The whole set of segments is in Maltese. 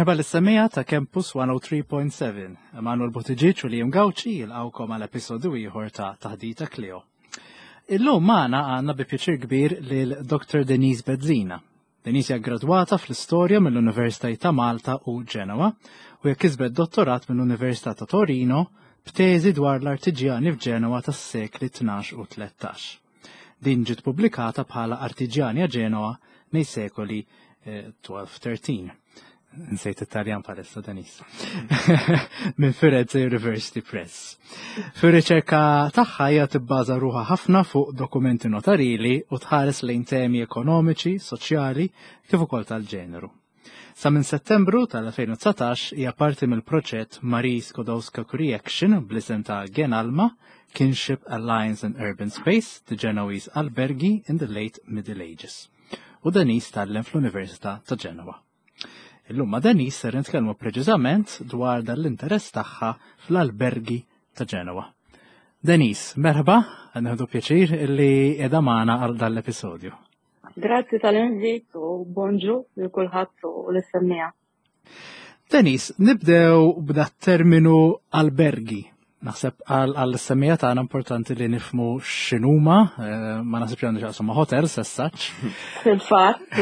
Merħba l-semija ta' Campus 103.7. Emanuel Buttigieg u Liam Gawċi jilqawkom għal episodju ieħor ta' Taħdita Clio. Illum magħna għandna bi pjaċir kbir lil Dr. Denise Bezzina. Denise hija gradwata fl-istorja mill-Università ta' Malta u Ġenova u hija kisbet dottorat mill-Università ta' Torino b'teżi dwar l-artiġjani f'Ġenova tas-sekli 12 u 13. Din ġiet pubblikata bħala Artiġjani Ġenova nej-sekoli 12-13. Nsejt Italjan palessa Denise. Minn Firenze University Press. Fir-riċerka tagħha hija tibbaża ruħha ħafna fuq dokumenti notarili u tħares lejn temi ekonomiċi, soċjali kif ukoll tal-ġeneru. Sa minn Settembru tal-2019 hija parti mill-proġett Marie Skłodowska-Curie Action bl-isem ta' Genalma, Kinship Alliance in Urban Space, the Genoese Alberghi in the Late Middle Ages. U Denise tallem fl-Università ta' Ġenova. Illum ma' Denise ser nitkellmu preċiżament dwar dal-interess tagħha fl-alberghi ta' Ġenova. Denise, merħba, għanħdu pjaċir illi qiegħda magħna għal dal-episodju. Grazzi tal-invit u bonġu lil kulħadd u l-istennija. Denise, nibdew b'da terminu alberghi. Naħseb għall-semmija tagħna importanti li nifhmu x'inhuma, ma naħsibx għandu x'aqsam ma' hotels as such. Fil-fatt,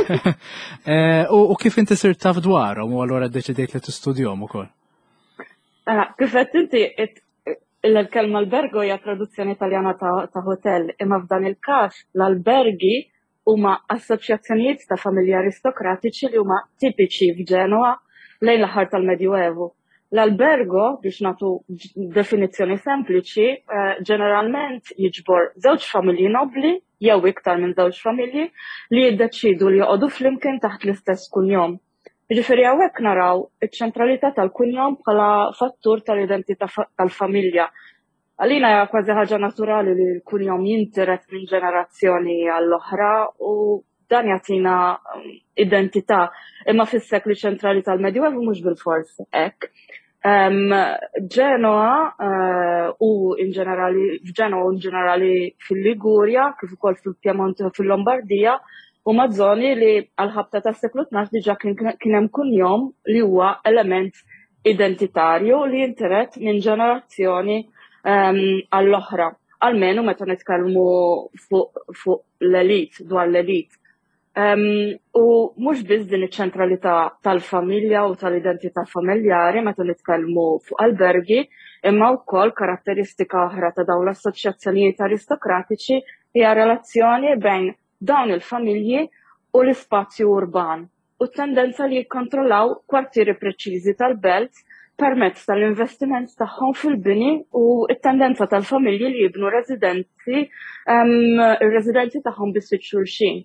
U kif inti sirt taf dwarhom u allura ddeċidejt li tistudjahom ukoll? Kif qed inti il-kelma albergo hija traduzzjoni Taljana ta' hotel, imma f'dan il-każ l-alberghi huma assoċjazzjonijiet ta' familji aristokratiċi li huma tipiċi f'Ġenova lejn l-aħħar tal-Medjuevu. L-albergo, biex nagħtu definizzjoni sempliċi, ġeneralment jiġbor żewġ familji nobli jew iktar minn żewġ familji li jiddeċidu li joqogħdu flimkien taħt l-istess kunjom. Jiġifieri hawnhekk naraw iċ-ċentralità tal-kunjom bħala fattur tal-identità tal-familja. Għalina hija kważi ħaġa naturali li l-kunjom jintiret minn ġenerazzjoni għall-oħra u dan jagħtina identità, imma fis-sekli ċentrali tal-Medjuevu mhux bil-fors hekk. Ġenova u ġenerali fil-Ligurja, kif ukoll fil-Pjemont u fil-Lombardija, huma żoni li għal-ħabta tas-seklu 12 diġà kien hemm kunjom li huwa element identitarju li jintiret minn ġenerazzjoni għall-oħra. Almenu meta nitkellmu fuq l-elit, dwar l-elit. U mhux biss din iċ-ċentralità tal-familja u tal-identità familjari meta nitkellmu fuq alberghi, imma wkoll karatteristika oħra ta' dawn l-assoċjazzjonijiet aristokratiċi hija relazzjoni bejn dawn il-familji u l-ispazju urban u t-tendenza li jikkontrollaw kwartieri preċiżi tal-belt permezz tal-investiment tagħhom fil-bini u t-tendenza tal-familji li jibnu ir-residenzi tagħhom bis-sitt xulxin.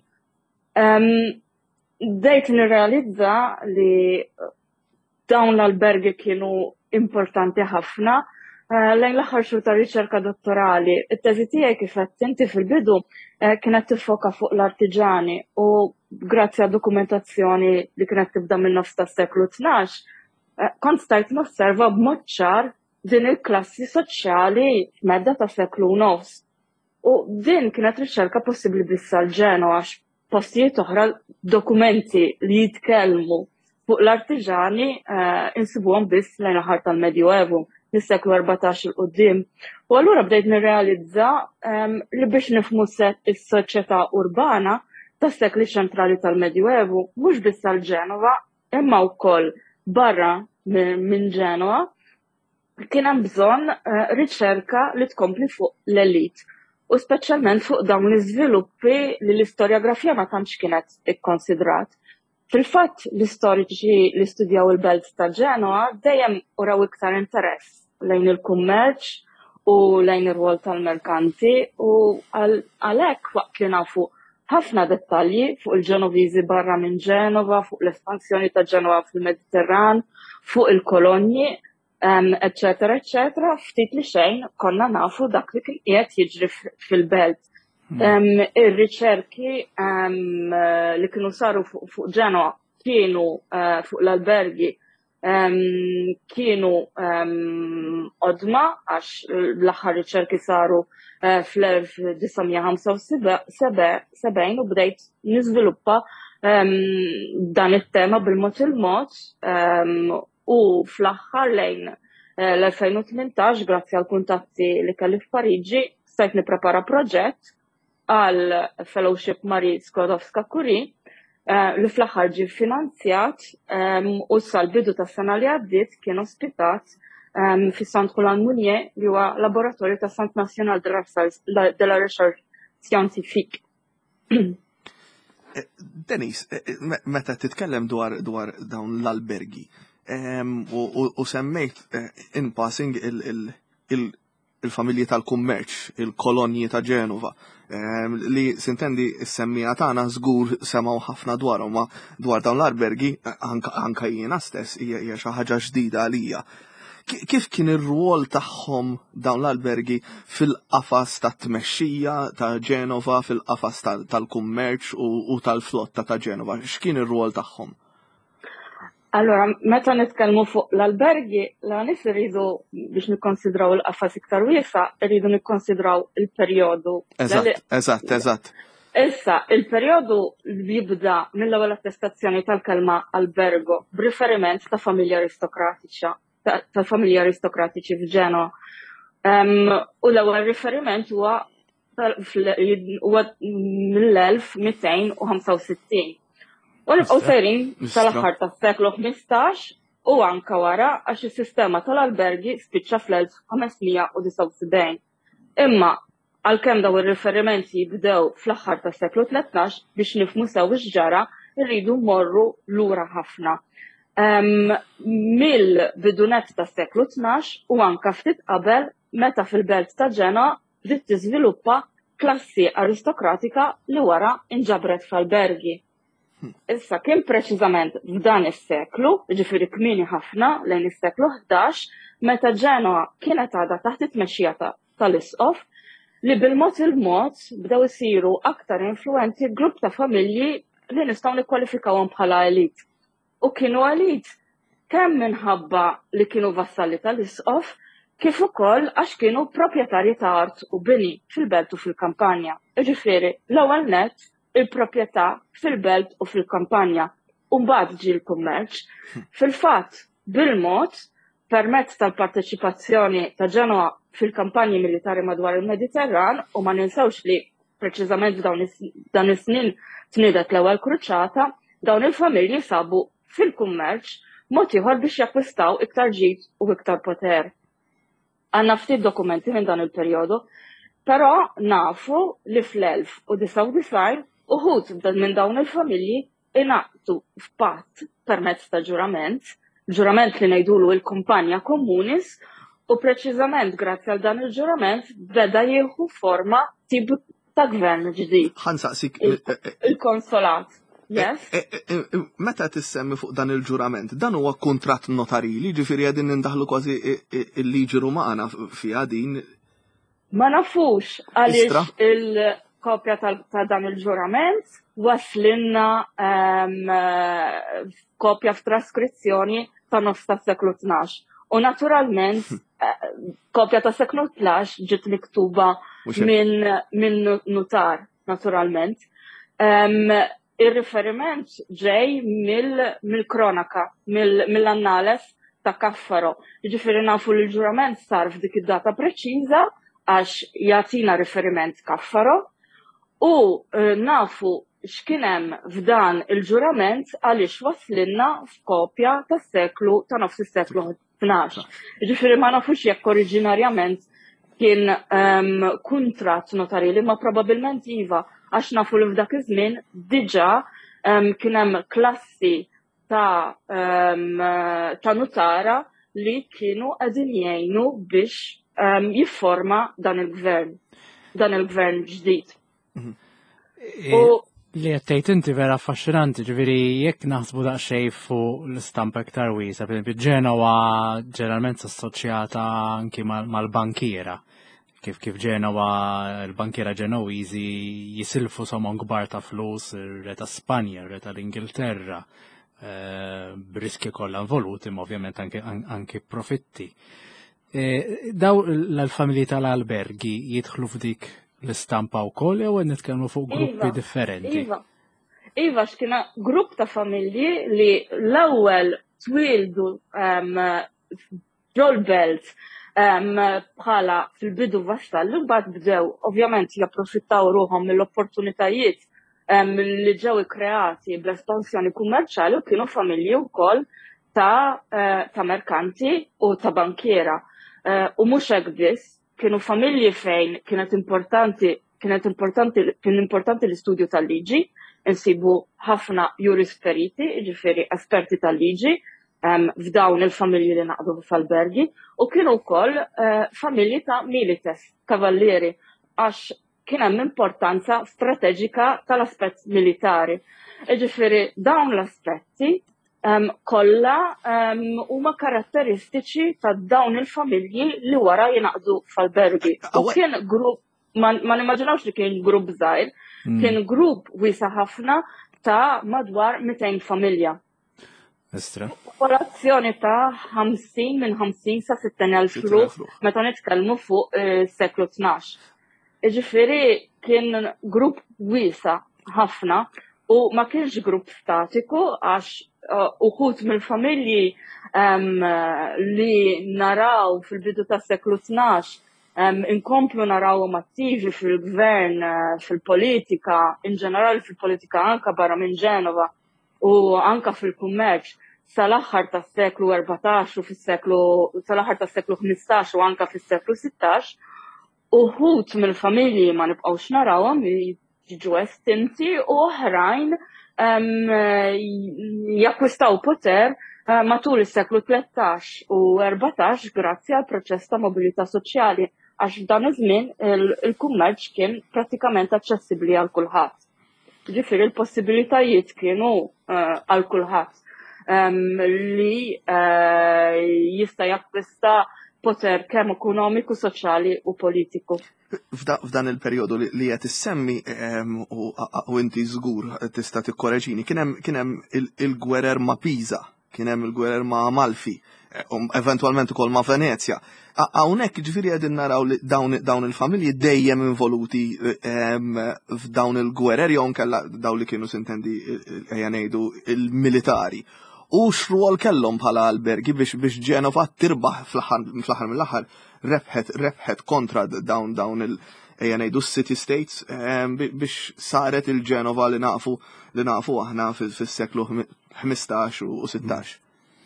Dejt nirrealizza li dawn l-alberghi kienu importanti ħafna lejn l-aħħar xhur ta' riċerka dottorali. It-teżi tiegħi kif qed inti fil-bidu kienet tiffoka fuq l-artiġani u grazzi għad dokumentazzjoni li kienet tibda mill-nofs tas-seklu 12 kont stajt nosserva b'mod ċar din il-klassi soċjali medda ta' seklu nofs. U din kienet riċerka possibbli biss għal Ġenova għax postijiet oħra dokumenti li jitkellmu fuq l-artiġani insibuhom biss lejn aħar tal-Medjuevu, mis-seklu 14 il qudiem. U allura bdejt nirrealizza li biex nifhmu is-soċjetà urbana tas-sekli ċentrali tal-Medjuevu mhux biss għal Ġenova, imma wkoll barra minn Ġenova kien hemm bżonn riċerka li tkompli fuq l-elit. U speċjalment fuq dawn l-iżviluppi li l-istorjografija ma tantx kienet ikkonsidrat. Fil-fatt l-istoriċi li studjaw il-belt ta' Ġenova dejjem uraw iktar interess lejn il-kummerċ u lejn ir-rwol tal-merkanti u għalhekk waqt li nafu ħafna dettalji fuq il-Ġenoviżi barra minn Ġenova, fuq l-espansjoni ta' Ġenova fil-Mediterran, fuq il-kolonji, eccetera, eccetera, ftit li xejn konna nafu dak li kien qiegħed jiġri fil-belt. Ir-riċerki li kienu saru fuq Ġenova kienu fuq l-alberghi kienu qodma għax l-aħħar riċerki saru fl-1975 u bdejt niżviluppa dan it-tema bil-mod il-mod u fl-aħħar lejn l-2018 grazzi għal kuntatti li kelli f'Pariġi stajt nipprepara proġett għal fellowship Marie Skłodowska-Curie li fl-aħħar ġie finanzjat u sal-bidu tas-sena li għaddiet kien ospitat fi Centre Roland Mounier li huwa laboratorju ta' Centre National de la Recherche Scientifique. Denis, meta titkellem dwar dawn l-albergi u semmejt in passing il-familji tal-kummerċ, il-kolonji ta' Ġenova, li sintendi s-semmija tagħna żgur semgħu ħafna dwarhom, ma dwar dawn l-albergi anke jiena stess hija xi ħaġa ġdida għalija. Kif kien ir-rwol tagħhom dawn l-albergi fil-qafas tat-tmexxija ta' Ġenova, fil-qafas tal-kummerċ u tal-flotta ta' Ġenova? X'kien ir-rwol tagħhom? Allora, meta nitkellmu fuq l-albergi, l-għanis irridu biex nikkonsidraw il-qafas iktar wiesa, irridu nikkonsidraw il-perjodu. Eżatt. Issa, il-perjodu jibda mill-ewwel attestazzjoni tal-kelma albergo b'riferiment ta' familja aristokratiċi f'Ġenova. U l-ewwel riferiment huwa mill-1265. U nibqgħu sejrin tal-aħħar tas-seklu 15 u anke wara għax is-sistema tal-albergi spiċċa fl-1579. Imma għalkemm daw ir-riferimenti jibdew fl-aħħar tas-seklu 13 biex nifhmu sew x'ġara rridu mmorru lura ħafna. Mill-bidunet tas-seklu 12 u anke ftit qabel meta fil-belt ta' Ġenova bdiet tiżviluppa klassi aristokratika li wara inġabret fl-albergi. Issa kien preċiżament f'dan is-seklu, ġifieri kmieni ħafna lejn is-seklu 11, meta Ġenova kienet għadha taħt it-tmexxija tal-isqof li bil-mod il-mod bdew isiru aktar influenti grupp ta' familji li nistgħu nikkwalifikawhom bħala elit. U kienu elit kemm minħabba li kienu vassalli tal-isqof kif ukoll għax kienu proprjetarji ta' art u bini fil-belt u fil-kampanja. Ġifieri l-ewwel nett il-proprjetà fil-belt u fil-kampanja. U mbagħad ġie l-kummerċ. Fil-fatt, bil-mod, permezz tal-parteċipazzjoni ta' Ġenova fil-kampanji militari madwar il-Mediterran u ma ninsewx li preċiżament f'dawn is-snin tniedet l-ewwel kruċata, dawn il-familji sabu fil-kummerċ mod ieħor biex jakkwistaw iktar ġid u iktar poter. Għandna ftit dokumenti minn dan il-perjodu, però nafu li fl-1999 uħud minn dawn il-familji ingħaqdu f'patt permezz ta' ġurament li ngħidulu il-Kumpanja Communis u preċiżament grazzi għal dan il-ġurament beda jieħu forma tip ta' gvern ġdid. Ħansaqsik il-konsolat. Yes. Meta tissemmi fuq dan il-ġurament, dan huwa kuntratt notarili, ġifieri qegħdin nindaħlu kważi il-liġi Rumana fiha din. Ma nafux għaliex il-kopja ta' dan il-ġurament waslinna kopja f'traskrizzjoni ta' nofs tas-seklu 12. U naturalment kopja ta' seklu 12 ġiet miktuba minn notar, naturalment. Ir-riferiment ġej mill-kronaka, mill-annales ta' Kaffaro. Ġifieri nafu li l-ġurament sar f'dik id-data preċiża għax jagħtina riferiment Kaffaro u nafu x'kien hemm f'dan il-ġurament għaliex waslinna f'kopja tas-seklu ta' nofs is-seklu 12. Ġifieri ma nafux jekk oriġinarjament kien kuntratt notarili, ma probabbilment iva għax nafu li f'dak iż-żmien diġà kien hemm klassi ta' notara li kienu qegħdin jgħinu biex jifforma dan il-gvern ġdid. Li għattejt inti vera affaxxinanti, ġifieri jekk naħsbu daqsxejn fuq l-istampa iktar wiesa, pereżempju Ġenova ġeneralment assoċjata anki mal-bankiera. Kif Ġenova, l-bankiera Ġenowiżi jisilfu somon kbar ta' flus ir-re ta' Spanja, ir-re tal-Ingilterra, b'riski kollha involuti, ma ovvjament anke profitti. Daw l-familji tal-albergi jidħlu f'dik l-istampa wkoll jew qed nitkellmu fuq gruppi differenti? Iva x'kiena grupp ta' familji li l-ewwel twildu ġol belt bħala fil-bidu vassallu, mbagħad bdew ovvjament japprofittaw ruhom mill-opportunitajiet li ġew ikkreati bl-espansjoni kummerċjali u kienu familji wkoll ta' merkanti u ta' bankiera. U mhux hekk biss, kienu familji fejn kien importanti l-istudju tal-liġi, insibu ħafna jurisperiti, ġifieri esperti tal-liġi, f'dawn il-familji li naqdu f'albergi, u kienu wkoll familji ta' milites, kavallieri, għax kien hemm importanza strateġika tal-aspett militari. Ġifieri dawn l-aspetti kollha huma karatteristiċi ta' dawn il-familji li wara jinaqdu f'albergi. U kien grupp, ma nimmaġinawx li kien grupp żgħir, kien grupp wiesa' ħafna ta' madwar 200 familja. Popolazzjoni ta' 50 minn 50 sa' 60,000 ruħ meta nitkellmu fuq seklu 12. Ġifieri kien grupp wiesa' ħafna u ma kienx grupp statiku għax uħud mill-familji li naraw fil-bidu tas seklu 12 inkomplu narawhom attivi fil-gvern, fil-politika, in ġenerali fil-politika anka barra minn Ġenova u anka fil-kummerċ sal-aħħar tas-seklu 14 u sal-aħħar tas-seklu 15 u anka fis-seklu 16, uħud mill-familji ma nibqgħux narawhom jiġu estinti u oħrajn jakkwistaw poter matul is-seklu 13 u 14 grazzi għal proċess ta' mobilità soċjali għax f'dan iż-żmien il-kummerċ kien prattikament aċċessibbli għal kulħadd. Ġifieri l-possibilitajiet kienu għal kulħadd li jista' jakkwista poter kemm ekonomiku, soċjali u politiku. F'dan il-perjodu li qed issemmi u inti żgur tista' tikkoreġini, kien hemm il-gwerer ma' Pisa, kien hemm il-gwerer ma' Amalfi, eventwalment ukoll ma' Venezja. Hawnhekk ġifieri qegħdin naraw li dawn il-familji dejjem involuti f'dawn il-gwerer jew nkella dawn li kienu sintendi ejja ngħidu il-militari. U x'rwol kellhom bħala albergi biex Ġenova tirbaħ fl-aħħar mill-aħħar rebħet kontra dawn ejja ngħidu city states biex saret il-Ġenova li nafu aħna fis-seklu 15 u 16.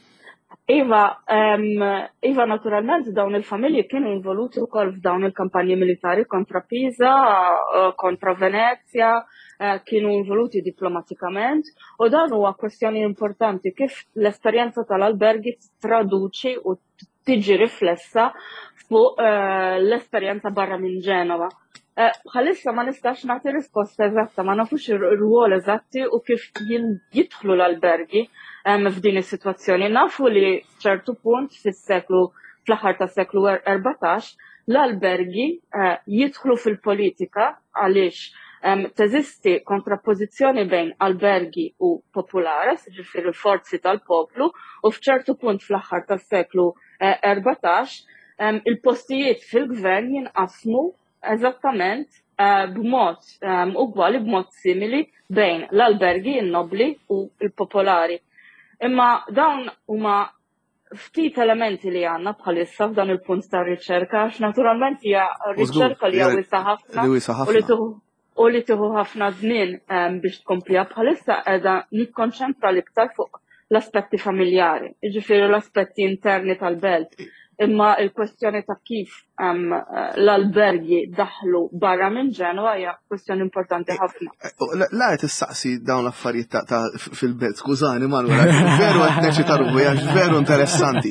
Iva naturalment dawn il-familji kienu involuti wkoll f'dawn il-kampanji militari kontra Pisa, kontra Venezja, kienu involuti diplomatikament u dan huwa kwestjoni importanti kif l-esperjenza tal-albergi traduċi u tiġi riflessa fuq l-esperjenza barra minn Ġenova. Bħalissa ma nistax nagħti risposta eżatta, ma nafux ir-rwol eżatti u kif jidħlu l-albergi f'din is-sitwazzjoni. Nafu li ċertu punt fl-aħħar tas-seklu 14 l-albergi jidħlu fil-politika għaliex teżisti kontrappożizzjoni bejn albergi u populares, ġifieri l-forzi tal-poplu, u f'ċertu punt fl-aħħar tas-seklu 14 il-postijiet fil-gvern jinqasmu eżattament b'mod ugwali, b'mod simili bejn l-albergi, in-nobli u l-popolari. Imma dawn huma ftit elementi li għandna bħalissa f'dan il-punt ta' riċerka, għax naturalment hija riċerka li wiesa' ħafna u li tieħu ħafna żmien biex tkompliha bħalissa qiegħda nikkonċentra l-iktar fuq l-aspetti familjari, jiġifieri l-aspetti interni tal-belt. Imma il-kwestjoni ta' kif l-albergi daħlu barra minn Ġenova hija kwestjoni importanti ħafna. La qed issaqsi dawn l-affarijiet ta' fil-belt, skużani Manuel, veru qed neċita rubu, hija veru interessanti.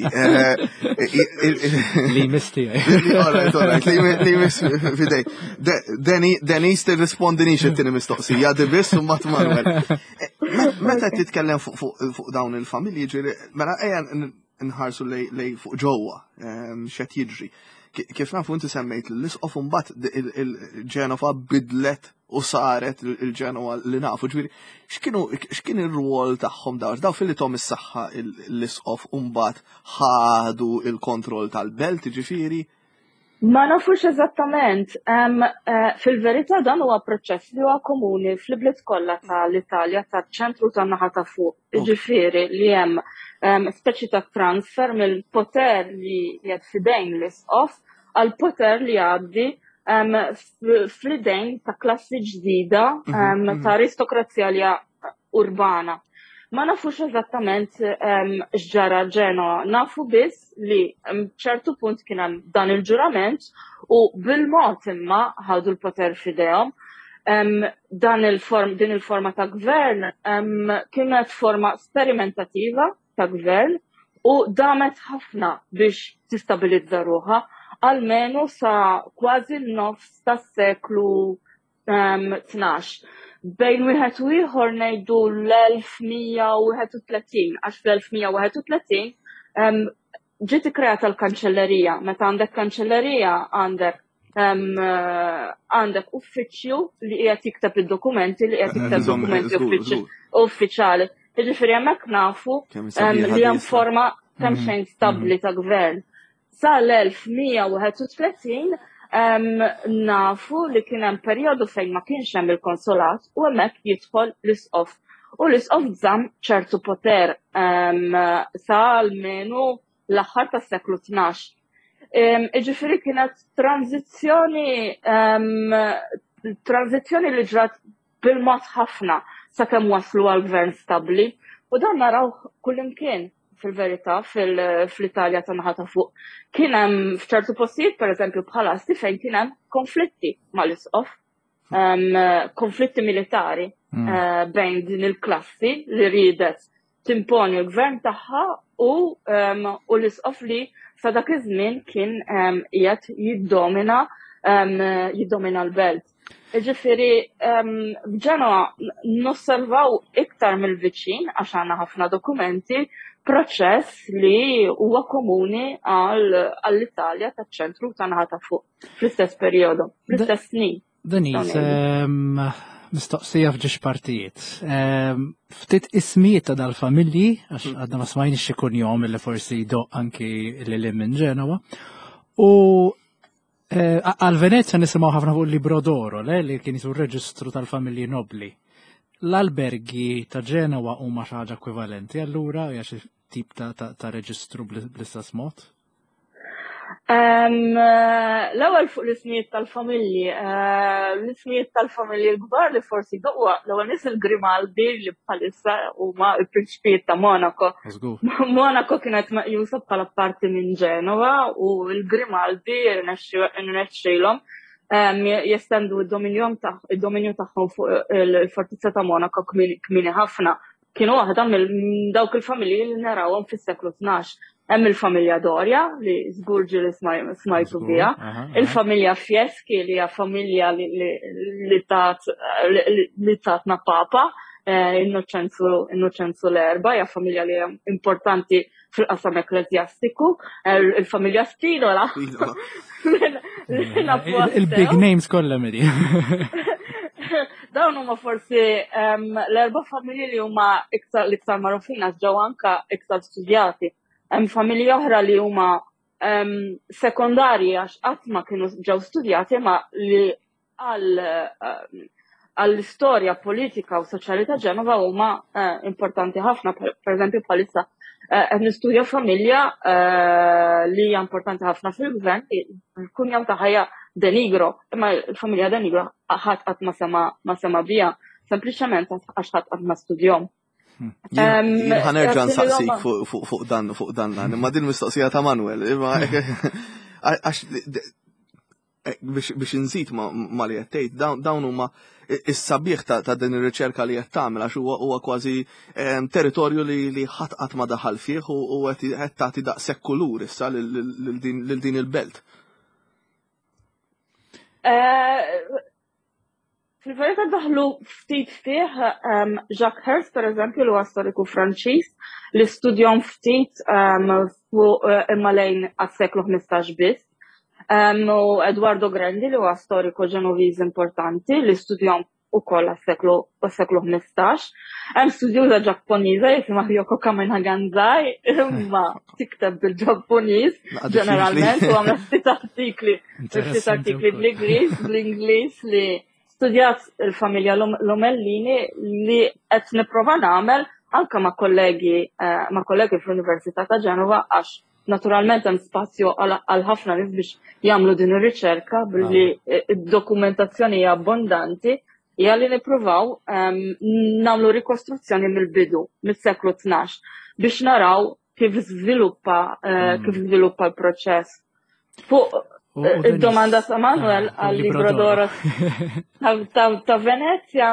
Li misti. Li mis fidej. Denis tirrispondinix it-tieni mistoqsija, dibis u mat Manuel. Meta titkellem fuq dawn il-familji ġieli, mela ejja nħarsu lej fuq ġewwa x'qed jiġri. Kif nafu inti semmejt l-isqof imbagħad il-Ġenova bidlet u saret il-Ġenova li nafu ġifieri x'kien ir-rwol tagħhom daw fil-ithom is-saħħa l-isqof u mbagħad ħadu il-kontroll tal-belt ġifieri. Ma nafux eżattament. Fil-verità dan huwa proċess li huwa komuni fl-bliet kollha tal-Italja taċ-ċentru tan-naħa ta' fuq. Ġifieri li hemm speċi ta' transfer mill-poter li qed fidejn l-isqof għal poter li għaddi fl-idejn ta' klassi ġdida ta' aristokrazija li urbana. Ma nafux eżattament x'ġara Ġenova, nafu biss li ċertu punt kien hemm dan il-ġurament u bil-mod imma ħadu l-poter f'idejhom. Din il-forma ta' gvern kienet forma sperimentativa ta' gvern u damet ħafna biex tistabilizza ruħha almenu sa kważi n-nofs tas-seklu 12. Bejn wieħed u ieħor ngħidu l-1131 għax fl-1131 ġiet ikkreata l-kanċellerija. Meta għandek kanċellerija għandek uffiċċju li qiegħed jikteb id-dokumenti li qiegħed jikteb dokumenti uffiċjali. Jiġifieri hemmhekk nafu li hemm forma kemm xejn stabbli ta' gvern. Sa l-1131 nafu li kien hemm perjodu fejn ma kienx hemm il-konsolat u hemmhekk jidħol l-isqof. U l-isqof żamm ċertu poter sa almenu l-aħħar tas-seklu 12. Jiġifieri kienet tranzizzjoni li ġrat bil-mod ħafna sakemm waslu għal gvern stabbli u dan naraw kullimkien fil-verità fl-Italja ta' naħa ta' fuq. Kien hemm f'ċertu postijiet, pereżempju bħal Asti, fejn kien hemm konflitti mal-isqof, konflitti militari bejn din il-klassi li ridet timponi l-gvern tagħha u l-isqof li sa dak iż-żmien kien qiegħed jiddomina l-belt. Ġifieri f'Ġenova nosservaw iktar mill-viċin għax għandna ħafna dokumenti proċess li huwa komuni għall-Italja taċ-ċentru ta' naħa ta' fuq fl-istess perjodu, fl-istess snin. Denise, mistoqsija f'ġiex partijiet. Ftit ismijiet ta' dal-familji, għax għadna ma smajniex ikun jom li forsi jdoq anki l minn Ġenova. U għal-Venezia nisimgħu ħafna fuq il-Libro d'Oro, li kien jisu reġistru tal-familji nobli. L-albergi ta' Ġenova huma xi ħaġa ekwivalenti allura hija xi tip ta' reġistru bl-istess mod? L-ewwel fuq l-ismijiet tal-familji, l-ismijiet tal-familji l-kbar li forsi doqwa l-ewwel nies il-Grimaldi li bħalissa huma l-prinċipijiet ta' Monaco. Monaco kienet meqjusa bħala parti minn Ġenova u l-Grimaldi rnexxilhom jestendu id-dominju tagħhom fuq il-fortizza ta' Monaco kmieni ħafna. Kienu waħda minn dawk il-familji li narawhom fis-seklu 12. Hemm il-familja Doria li żgurġi li smajtu biha, il-familja Fieschi li hija familja li tatna Papa, Innoċenzu l-Erba, hija familja li hija importanti fil-qasam ekklesjastiku, il-familja Spinola. Il-big names kollha miri. Dawn huma forsi l-erba' familji li huma iktar magħrufin għax ġew anke iktar studjati. Hemm familji oħra li huma sekondarji għax qatt ma kienu ġew studjati ma li għall-istorja politika u soċjali ta' Ġenova huma importanti ħafna. Pereżempju bħalissa qed nistudja familja li hija importanti ħafna fil-gvern, il-kunjam tagħha De Nigro, imma l-familja De Nigro ħadd qatt ma sema biha, sempliċement għax ħadd qatt ma studjom. Ħanerġa' nsaqsik fuq dan, imma din mistoqsija ta' Manuel, biex nżid ma li qed tgħid dawn huma is-sabiħ ta' din ir-riċerka li qed tagħmel għax huwa kważi territorju li ħadd qatt ma daħal fih u qed tagħti daqshekk kulur issa lil din il-belt. Fil-verità daħlu ftit fih Jacques Hertz, pereżempju, li huwa storiku Franċiż, li studjom ftit fuq imma lejn għas-seklu 15 biss. U Eduardo Grandi li huwa storiku Ġenoviż importanti li studjom ukoll għas-seklu 15. Hemm studjuża Ġappuniża jisimha Ryoko Kamenhaganzai imma tikteb bil-Ġappuniż ġeneralment u għamlet ftit artikli bl-Ingliż li studjat il-familja Lomellini li qed nipprova nagħmel anke ma' kollegi fl-Università ta' Ġenova għax naturalment hemm spazju għal ħafna nies biex jagħmlu din ir-riċerka billi id-dokumentazzjoni hija abbondanti hija li nippruvaw nagħmlu rikostruzzjoni mill-bidu mis-seklu 12 biex naraw kif żviluppa l-proċess. Fuq id-domanda ta' Manuel għal-Libro d'Oro ta' Venezia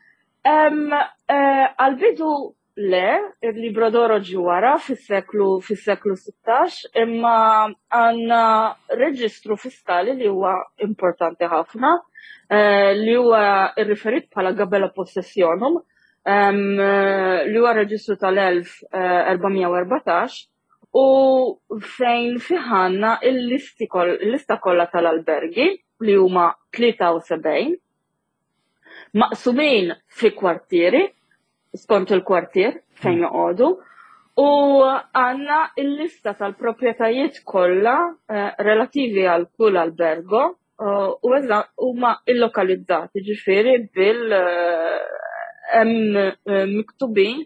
għal-bidu le, il-Libro d'Oro ġi wara fis-seklu 16 imma għandna reġistru fiskali li huwa importanti ħafna li huwa irriferit bħala Gabella Possessionum li huwa reġistru tal-1414 u fejn fiħanna il-lista kollha tal-albergi li huma 73 maqsumin fi kwartieri skont il-kwartier fejn joqogħdu u għandna il-lista tal-proprjetajiet kollha relativi għal kull albergo u huma illokalizzati ġifieri miktubin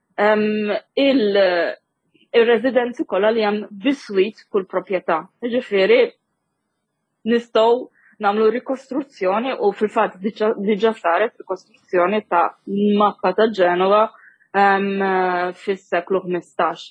il-residenzi kollha li hemm biswit kull proprjetà. Ġifieri nistgħu nagħmlu rikostruzzjoni u fil-fatt diġà saret rikostruzzjoni ta' mappa ta' Ġenova fis-seklu 15.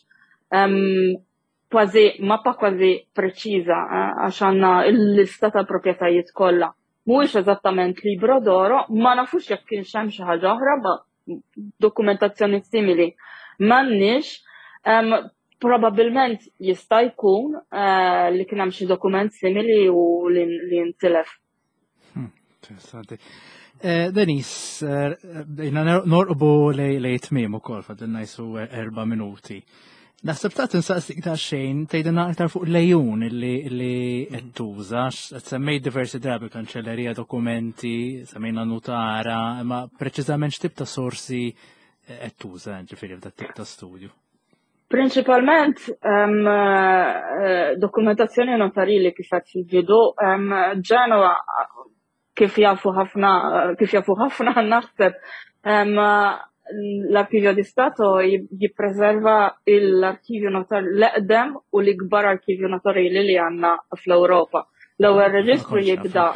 Mappa kważi preċiża għax għandna l-lista ta' proprjetajiet kollha. Mhuwiex eżattament Libro d'Oro, ma nafux jekk kienx hemm xi ħaġa oħra ma dokumentazzjoni simili. M'għandniex probabilment jista' jkun li kien hemm xi dokument simili u li ntilef. Interessanti. Denis, norqbu lej tmiem ukoll fadilna jsu 4 minuti. Naħseb ta' tinsaqsik ta' xejn tgħidilna aktar fuq lejun li qed tuża, qed semmejt diversi drabi kanċellerija dokumenti, semmejna notara, ma preċiżament x'tip ta' sorsi qed tuża ġifieri f'dak tip ta' studju. Principalment dokumentazzjoni notarili kif qed jiġidu Ġenova kif jafu ħafna naħseb l-Archivio di Stato jippreserva l-Archivio Notarili l-eqdem u l-ikbar Archivio Notarili li għandna fl-Ewropa. L-ewwel reġistru jibda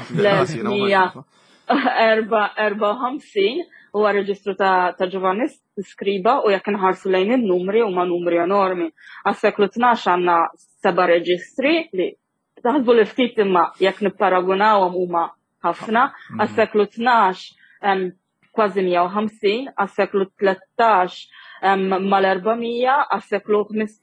l-1954 huwa reġistru ta' Giovanni Scriba u jekk inħarsu lejn in-numri huma numri enormi. Għas-seklu 12 għandna 7 reġistri li taħsbu li ftit imma jekk nipparagunawhom huma ħafna. Għas-seklu 12 kważi 150, għas-seklu 13 mal-400, għas-seklu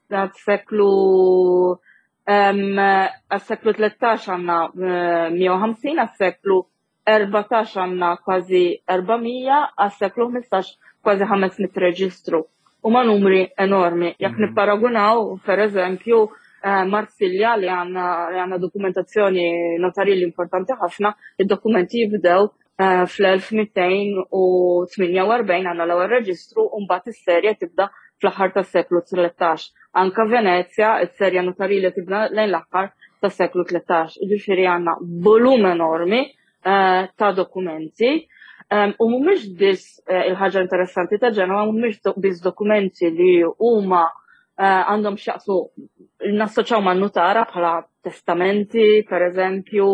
13 għandna 150, għas-seklu 14 għandna kważi 400, għas-seklu 15 kważi 500 reġistru. Huma numri enormi. Jekk nipparagunaw, per eżempju, Marsilja li għandna dokumentazzjoni notarili importanti ħafna, id-dokumenti jibdew fl-1248 għandna l-ewwel reġistru u mbagħad is-serja tibda fl-aħħar tas-seklu 13. Anke Venezia, is-serja notarili tibda lejn l-aħħar tas-seklu 13. Ġifieri għandna volum enormi ta' dokumenti u mhumiex biss il-ħaġa interessanti ta' Ġenova mhumiex biss dokumenti li huma għandhom x'jaqsmu nassoċjaw man-nutara bħala testamenti, per eżempju,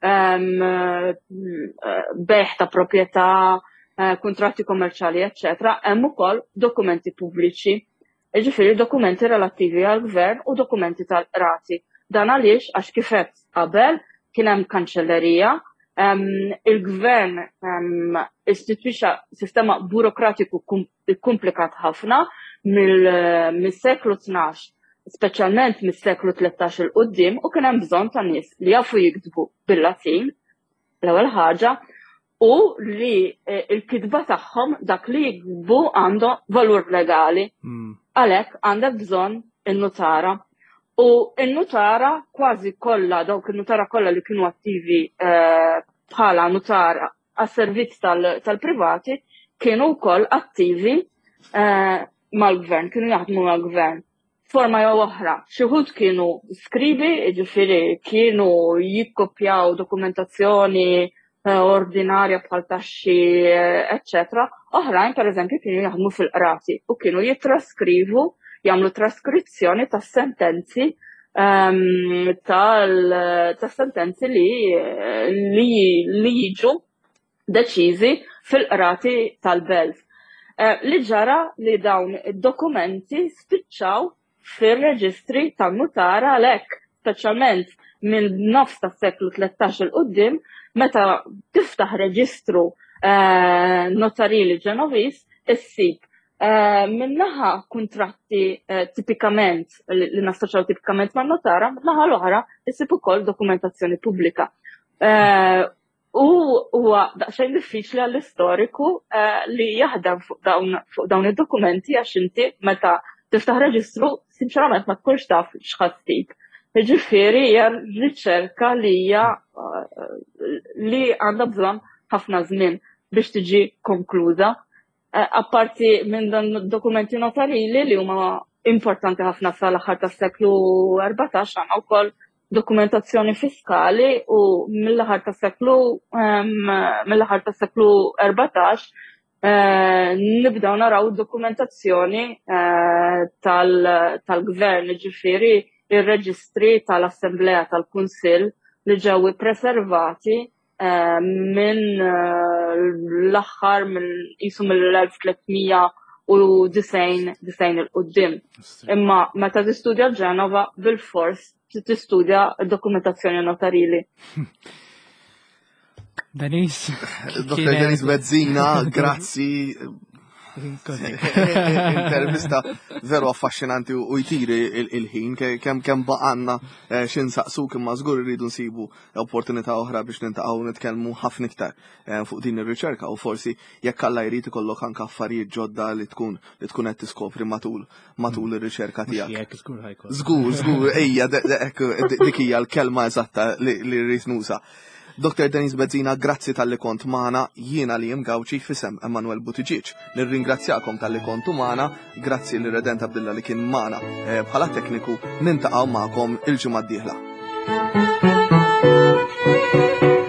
beħ ta' proprjetà, kontratti kommerċali, eccetera, hemm ukoll dokumenti pubbliċi. Ġifieri dokumenti relattivi għall-gvern u dokumenti tal-qrati. Dan għaliex għax kif qed qabel kien hemm kanċellerija, il-gvern istitwixxa sistema burokratiku komplikat ħafna mill-seklu 12. Speċjalment mis-seklu 13 il-qoddim u kien hemm bżonn ta' nies li jafu jiktbu bil-Latin l-ewwel ħaġa u li l-kitba tagħhom dak li jiktbu għandu valur legali. Għalhekk għandek bżonn in-nutara. U n-nutara kważi kollha dawk in-nutara kollha li kienu attivi bħala nutara għas-servizz tal-privati kienu wkoll attivi mal-gvern, kienu jaħdmu mal-gvern. Forma jew oħra, xi wħud kienu skribi, ġifieri kienu jikkopjaw dokumentazzjoni ordinarja bħal taxxi, eccetera. Oħrajn pereżempju kienu jaħdmu fil-qrati u kienu jitraskrivu, jagħmlu traskrizzjoni tas-sentenzi tas-sentenzi li jiġu deċiżi fil-qrati tal-belt. Li ġara li dawn id-dokumenti spiċċaw fir-reġistri tan-nutara għalhekk, speċjalment mill-nofs tas-seklu 13 il-qudiem, meta tiftaħ reġistru notarili Ġenoviż, issib minnaħa kuntratti tipikament li nassoċjaw tipikament man-notara, minnaħa l-oħra issib ukoll dokumentazzjoni pubblika. U huwa daqsxejn diffiċli għall-istoriku li jaħdem fuq dawn id-dokumenti għax inti meta tiftaħ reġistru sinċerament ma tkunx taf x'ħassib. Ġifieri hija riċerka li għandha bżonn ħafna żmien biex tiġi konkluża. Apparti minn dan dokumenti notarili li huma importanti ħafna sal-aħħar tas-seklu 14 għandna wkoll dokumentazzjoni fiskali u mill-aħħar tas-seklu 14 nibdew naraw dokumentazzjoni tal-gvern, ġifieri ir-reġistri tal-Assemblea tal-Kunsill li ġew preservati minn l-aħħar qisu mill-1390 il-qudiem. Imma meta tistudja Ġenova bil-fors tistudja dokumentazzjoni notarili. Denis. Dr. Denis Bezzina, grazzi. Intervista veru affaxxinanti u jtiri il-ħin, kemm baqanna xinsaqsuk imma żgur irridu nsibu opportunità oħra biex nintaqgħu nitkellmu ħafna iktar fuq din ir-riċerka u forsi jekk Alla jrid ikollok anke affarijiet ġodda li tkun qed tiskopri matul ir-riċerka tiegħek. Żgur, ejja dik hija l-kelma eżatta li rrid nuża. Dr. Denis Bezzina, grazzi tal-li kont maħna, jiena li Gawċi fisem Emanuel Buttigieg. Nirringrazzjakom tal-li kontu maħna, grazzi li Redent Abdilla li kien maħna bħala tekniku, nintaqaw maħkom il-ġimgħa d-dieħla.